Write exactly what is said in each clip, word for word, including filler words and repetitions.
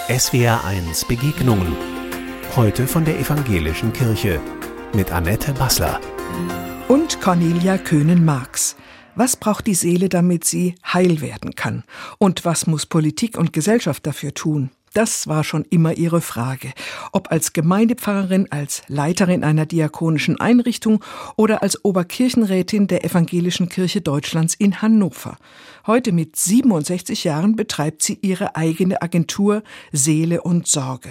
S W R eins Begegnungen. Heute von der Evangelischen Kirche mit Annette Bassler. Und Cornelia Köhnen-Marx. Was braucht die Seele, damit sie heil werden kann? Und was muss Politik und Gesellschaft dafür tun? Das war schon immer ihre Frage. Ob als Gemeindepfarrerin, als Leiterin einer diakonischen Einrichtung oder als Oberkirchenrätin der Evangelischen Kirche Deutschlands in Hannover. Heute mit siebenundsechzig Jahren betreibt sie ihre eigene Agentur Seele und Sorge.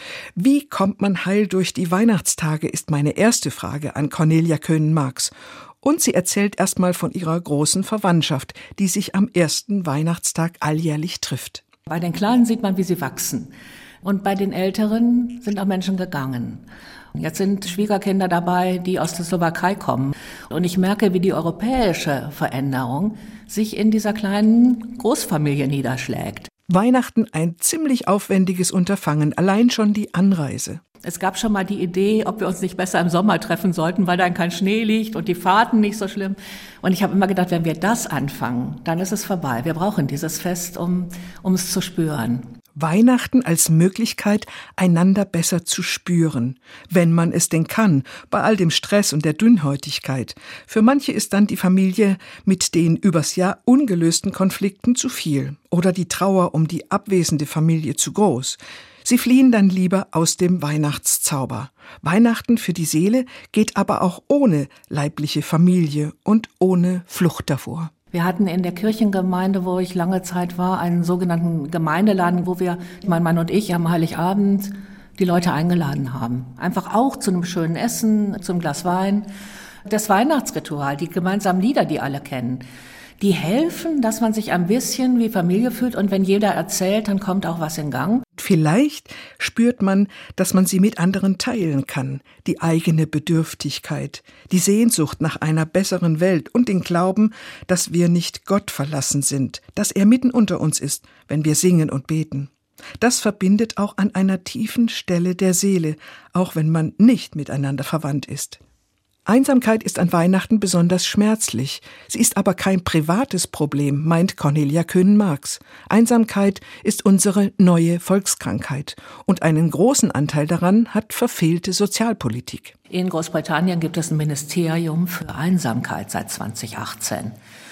Wie kommt man heil durch die Weihnachtstage, ist meine erste Frage an Cornelia Köhnen-Marx. Und sie erzählt erstmal von ihrer großen Verwandtschaft, die sich am ersten Weihnachtstag alljährlich trifft. Bei den Kleinen sieht man, wie sie wachsen. Und bei den Älteren sind auch Menschen gegangen. Jetzt sind Schwiegerkinder dabei, die aus der Slowakei kommen. Und ich merke, wie die europäische Veränderung sich in dieser kleinen Großfamilie niederschlägt. Weihnachten ein ziemlich aufwendiges Unterfangen, allein schon die Anreise. Es gab schon mal die Idee, ob wir uns nicht besser im Sommer treffen sollten, weil dann kein Schnee liegt und die Fahrten nicht so schlimm. Und ich habe immer gedacht, wenn wir das anfangen, dann ist es vorbei. Wir brauchen dieses Fest, um, um es zu spüren. Weihnachten als Möglichkeit, einander besser zu spüren, wenn man es denn kann, bei all dem Stress und der Dünnhäutigkeit. Für manche ist dann die Familie mit den übers Jahr ungelösten Konflikten zu viel oder die Trauer um die abwesende Familie zu groß. Sie fliehen dann lieber aus dem Weihnachtszauber. Weihnachten für die Seele geht aber auch ohne leibliche Familie und ohne Flucht davor. Wir hatten in der Kirchengemeinde, wo ich lange Zeit war, einen sogenannten Gemeindeladen, wo wir, mein Mann und ich, am Heiligabend die Leute eingeladen haben. Einfach auch zu einem schönen Essen, zum Glas Wein. Das Weihnachtsritual, die gemeinsamen Lieder, die alle kennen, die helfen, dass man sich ein bisschen wie Familie fühlt. Und wenn jeder erzählt, dann kommt auch was in Gang. Vielleicht spürt man, dass man sie mit anderen teilen kann. Die eigene Bedürftigkeit, die Sehnsucht nach einer besseren Welt und den Glauben, dass wir nicht Gott verlassen sind, dass er mitten unter uns ist, wenn wir singen und beten. Das verbindet auch an einer tiefen Stelle der Seele, auch wenn man nicht miteinander verwandt ist. Einsamkeit ist an Weihnachten besonders schmerzlich. Sie ist aber kein privates Problem, meint Cornelia Köhnen-Marx. Einsamkeit ist unsere neue Volkskrankheit. Und einen großen Anteil daran hat verfehlte Sozialpolitik. In Großbritannien gibt es ein Ministerium für Einsamkeit seit zweitausendachtzehn.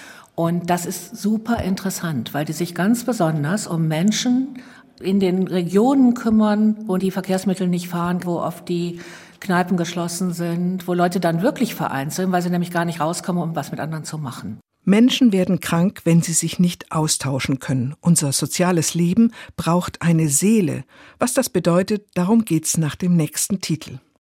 Und das ist super interessant, weil die sich ganz besonders um Menschen in den Regionen kümmern, wo die Verkehrsmittel nicht fahren, wo oft die Kneipen geschlossen sind, wo Leute dann wirklich vereint sind, weil sie nämlich gar nicht rauskommen, um was mit anderen zu machen. Menschen werden krank, wenn sie sich nicht austauschen können. Unser soziales Leben braucht eine Seele. Was das bedeutet, darum geht's nach dem nächsten Titel.